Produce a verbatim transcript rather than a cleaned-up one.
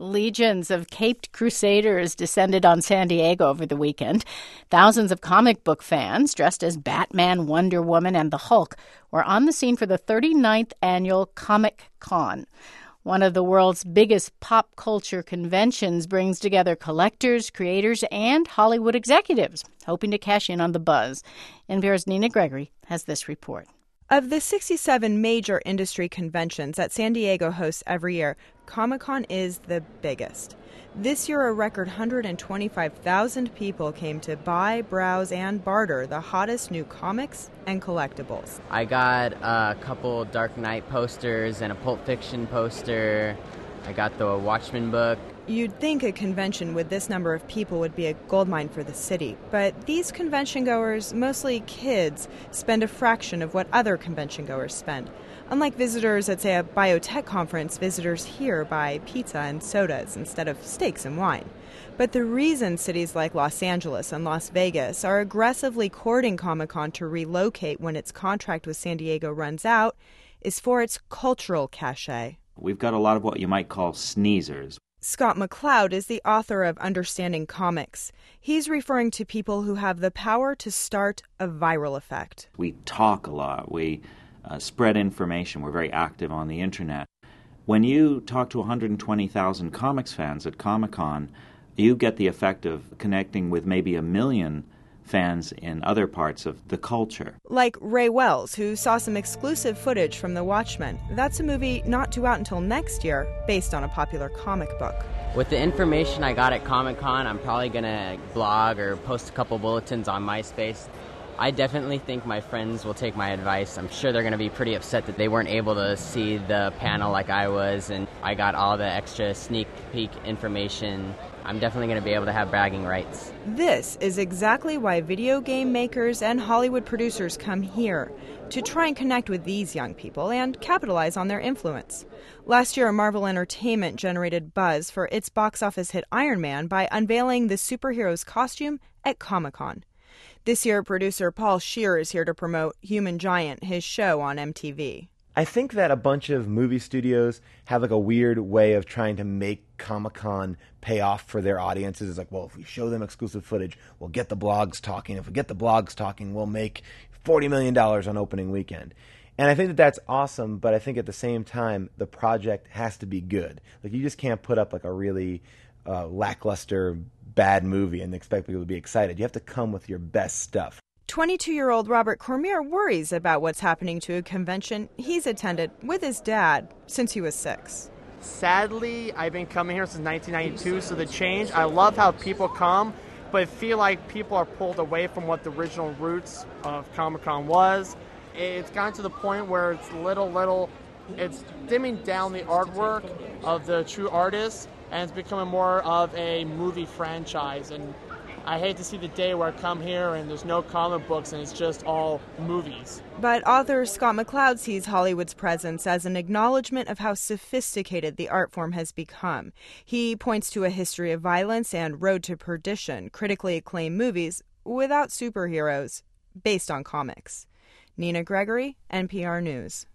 Legions of caped crusaders descended on San Diego over the weekend. Thousands of comic book fans, dressed as Batman, Wonder Woman, and the Hulk, were on the scene for the thirty-ninth annual Comic-Con. One of the world's biggest pop culture conventions brings together collectors, creators, and Hollywood executives, hoping to cash in on the buzz. N P R's Nina Gregory has this report. Of the sixty-seven major industry conventions that San Diego hosts every year, Comic-Con is the biggest. This year, a record one hundred twenty-five thousand people came to buy, browse, and barter the hottest new comics and collectibles. I got a couple Dark Knight posters and a Pulp Fiction poster. I got the Watchmen book. You'd think a convention with this number of people would be a goldmine for the city, but these convention goers, mostly kids, spend a fraction of what other convention goers spend. Unlike visitors at, say, a biotech conference, visitors here buy pizza and sodas instead of steaks and wine. But the reason cities like Los Angeles and Las Vegas are aggressively courting Comic-Con to relocate when its contract with San Diego runs out is for its cultural cachet. We've got a lot of what you might call sneezers. Scott McCloud is the author of Understanding Comics. He's referring to people who have the power to start a viral effect. We talk a lot. We uh, spread information. We're very active on the internet. When you talk to one hundred twenty thousand comics fans at Comic-Con, you get the effect of connecting with maybe a million fans in other parts of the culture. Like Ray Wells, who saw some exclusive footage from The Watchmen. That's a movie not due out until next year, based on a popular comic book. With the information I got at Comic-Con, I'm probably going to blog or post a couple bulletins on MySpace. I definitely think my friends will take my advice. I'm sure they're going to be pretty upset that they weren't able to see the panel like I was, and I got all the extra sneak peek information. I'm definitely going to be able to have bragging rights. This is exactly why video game makers and Hollywood producers come here, to try and connect with these young people and capitalize on their influence. Last year, Marvel Entertainment generated buzz for its box office hit Iron Man by unveiling the superhero's costume at Comic-Con. This year, producer Paul Scheer is here to promote Human Giant, his show on M T V. I think that a bunch of movie studios have like a weird way of trying to make Comic-Con pay off for their audiences. It's like, well, if we show them exclusive footage, we'll get the blogs talking. If we get the blogs talking, we'll make forty million dollars on opening weekend. And I think that that's awesome, but I think at the same time, the project has to be good. Like, you just can't put up like a really uh, lackluster, bad movie and expect people to be excited. You have to come with your best stuff. twenty-two-year-old Robert Cormier worries about what's happening to a convention he's attended with his dad since he was six. Sadly, I've been coming here since nineteen ninety-two, so the change, I love how people come, but I feel like people are pulled away from what the original roots of Comic-Con was. It's gotten to the point where it's little, little, it's dimming down the artwork of the true artists, and it's becoming more of a movie franchise. And I hate to see the day where I come here and there's no comic books and it's just all movies. But author Scott McCloud sees Hollywood's presence as an acknowledgement of how sophisticated the art form has become. He points to A History of Violence and Road to Perdition, critically acclaimed movies without superheroes, based on comics. Nina Gregory, N P R News.